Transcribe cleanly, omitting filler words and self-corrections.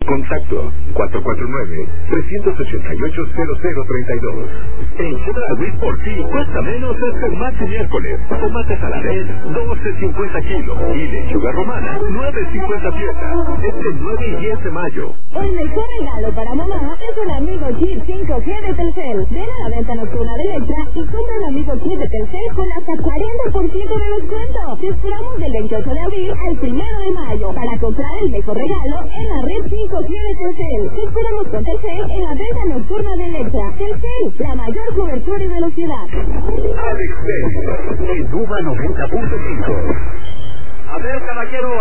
Contacto 449-388-0032. En Chedraui, por ti cuesta menos este martes y miércoles. Tomate saladez, 12.50 kilos. Y lechuga romana, 9.50 piezas. Este 9 y 10 de mayo. El mejor regalo para mamá es el amigo Chip 5G de Telcel. Ven a la venta nocturna de Electra y compra el amigo Chip de Telcel con hasta 40% de descuento. Te esperamos del 28 de abril al 1 de mayo para comprar el mejor regalo en la red 5G de Telcel. Te esperamos con Telcel en la venta nocturna de Electra. Telcel, la mayor cobertura y velocidad. Alex Bell, en Uva 90.5. A ver, caballero.